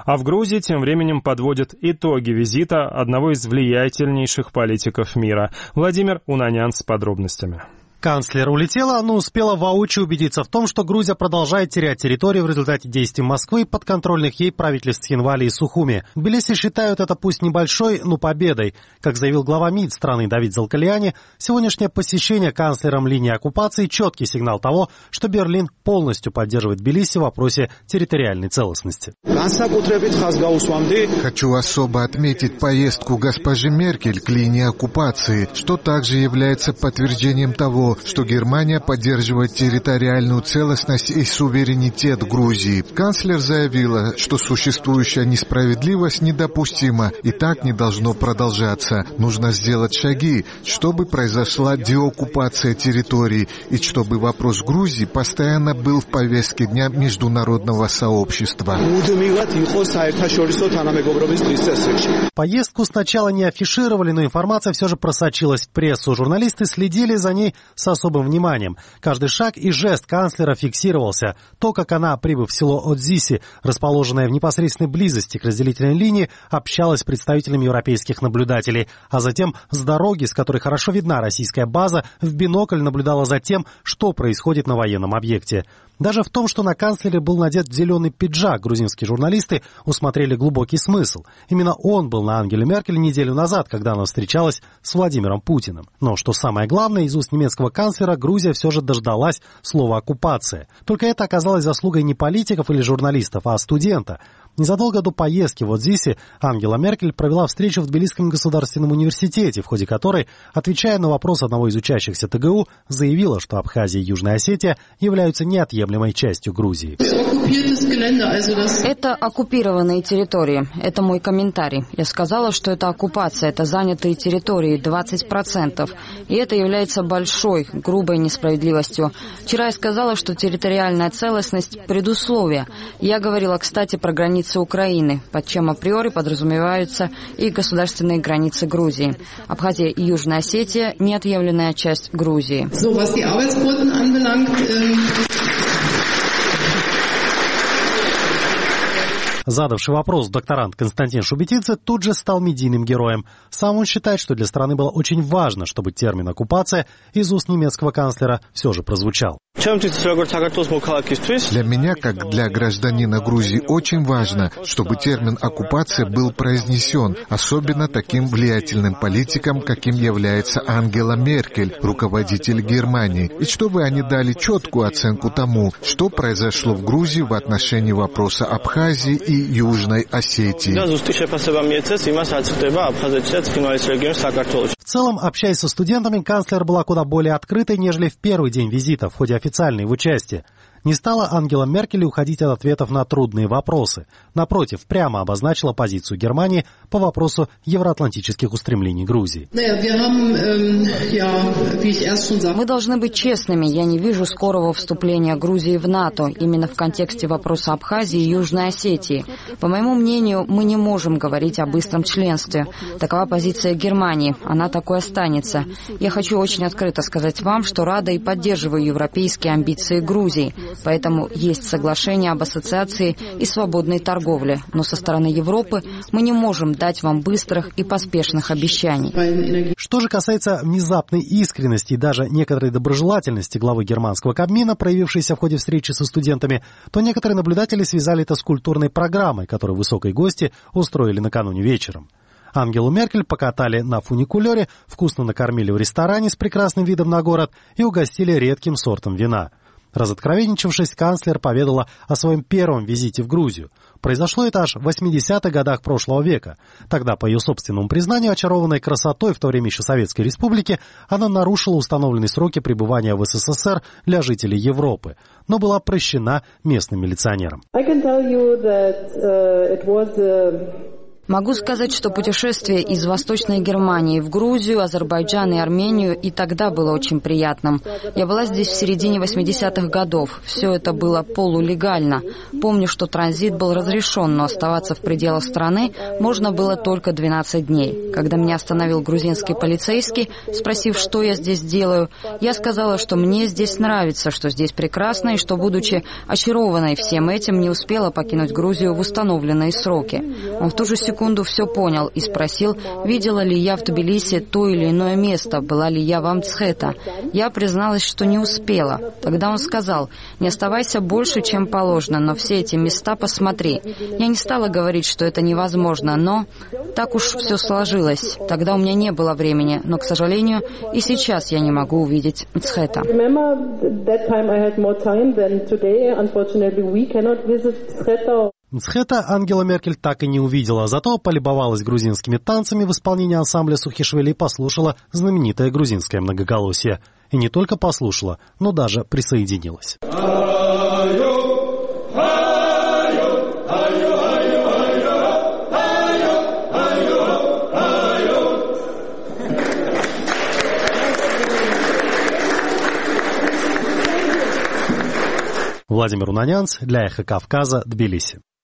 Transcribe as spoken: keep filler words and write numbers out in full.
А в Грузии тем временем подводят итоги визита одного из влиятельнейших политиков мира. Владимир Унанян с подробностями. Канцлер улетела, но успела воочию убедиться в том, что Грузия продолжает терять территорию в результате действий Москвы и подконтрольных ей правительств Хинвали и Сухуми. В Тбилиси считают это пусть небольшой, но победой. Как заявил глава МИД страны Давид Залкалиани, сегодняшнее посещение канцлером линии оккупации – четкий сигнал того, что Берлин полностью поддерживает Тбилиси в вопросе территориальной целостности. Хочу особо отметить поездку госпожи Меркель к линии оккупации, что также является подтверждением того, что Германия поддерживает территориальную целостность и суверенитет Грузии. Канцлер заявила, что существующая несправедливость недопустима и так не должно продолжаться. Нужно сделать шаги, чтобы произошла деоккупация территорий и чтобы вопрос Грузии постоянно был в повестке дня международного сообщества. Поездку сначала не афишировали, но информация все же просочилась в прессу. Журналисты следили за ней с особым вниманием. Каждый шаг и жест канцлера фиксировался. То, как она, прибыв в село Одзиси, расположенное в непосредственной близости к разделительной линии, общалась с представителями европейских наблюдателей, а затем с дороги, с которой хорошо видна российская база, в бинокль наблюдала за тем, что происходит на военном объекте. Даже в том, что на канцлере был надет зеленый пиджак, грузинские журналисты усмотрели глубокий смысл. Именно он был на Ангеле Меркель неделю назад, когда она встречалась с Владимиром Путиным. Но, что самое главное, из уст немецкого канцлера Грузия все же дождалась слова «оккупация». Только это оказалось заслугой не политиков или журналистов, а студента. Незадолго до поездки в Одзиси Ангела Меркель провела встречу в Тбилисском государственном университете, в ходе которой, отвечая на вопрос одного из учащихся ТГУ, заявила, что Абхазия и Южная Осетия являются неотъемлемой частью Грузии. Это оккупированные территории. Это мой комментарий. Я сказала, что это оккупация, это занятые территории, двадцать процентов. И это является большой, грубой несправедливостью. Вчера я сказала, что территориальная целостность – предусловие. Я говорила, кстати, про границы Украины, под чем априори подразумеваются и государственные границы Грузии. Абхазия и Южная Осетия – неотъемлемая часть Грузии. Задавший вопрос докторант Константин Шубетидзе тут же стал медийным героем. Сам он считает, что для страны было очень важно, чтобы термин «оккупация» из уст немецкого канцлера все же прозвучал. Для меня, как для гражданина Грузии, очень важно, чтобы термин «оккупация» был произнесен, особенно таким влиятельным политиком, каким является Ангела Меркель, руководитель Германии, и чтобы они дали четкую оценку тому, что произошло в Грузии в отношении вопроса Абхазии и Южной Осетии. В целом, общаясь со студентами, канцлер была куда более открытой, нежели в первый день визита в ходе официальной его части. Не стала Ангела Меркель уходить от ответов на трудные вопросы. Напротив, прямо обозначила позицию Германии по вопросу евроатлантических устремлений Грузии. Мы должны быть честными. Я не вижу скорого вступления Грузии в НАТО, именно в контексте вопроса Абхазии и Южной Осетии. По моему мнению, мы не можем говорить о быстром членстве. Такова позиция Германии. Она такой останется. Я хочу очень открыто сказать вам, что рада и поддерживаю европейские амбиции Грузии. Поэтому есть соглашение об ассоциации и свободной торговле. Но со стороны Европы мы не можем дать вам быстрых и поспешных обещаний. Что же касается внезапной искренности и даже некоторой доброжелательности главы германского Кабмина, проявившейся в ходе встречи со студентами, то некоторые наблюдатели связали это с культурной программой, которую высокой гости устроили накануне вечером. Ангелу Меркель покатали на фуникулере, вкусно накормили в ресторане с прекрасным видом на город и угостили редким сортом вина. Разоткровенничавшись, канцлер поведала о своем первом визите в Грузию. Произошло это аж в восьмидесятых годах прошлого века. Тогда, по ее собственному признанию, очарованной красотой в то время еще Советской Республики, она нарушила установленные сроки пребывания в СССР для жителей Европы, но была прощена местным милиционером. Могу сказать, что путешествие из Восточной Германии в Грузию, Азербайджан и Армению и тогда было очень приятным. Я была здесь в середине восьмидесятых годов. Все это было полулегально. Помню, что транзит был разрешен, но оставаться в пределах страны можно было только двенадцать дней. Когда меня остановил грузинский полицейский, спросив, что я здесь делаю, я сказала, что мне здесь нравится, что здесь прекрасно и что, будучи очарованной всем этим, не успела покинуть Грузию в установленные сроки. Он в ту же секунду все понял и спросил, видела ли я в Тбилиси то или иное место, была ли я в Амцхета. Я призналась, что не успела. Тогда он сказал, не оставайся больше, чем положено, но все эти места посмотри. Я не стала говорить, что это невозможно, но так уж все сложилось. Тогда у меня не было времени, но, к сожалению, и сейчас я не могу увидеть Мцхета. Мцхета Ангела Меркель так и не увидела, зато полюбовалась грузинскими танцами в исполнении ансамбля Сухишвили и послушала знаменитое грузинское многоголосие. И не только послушала, но даже присоединилась. Владимир Унанянц для «Эхо Кавказа», Тбилиси.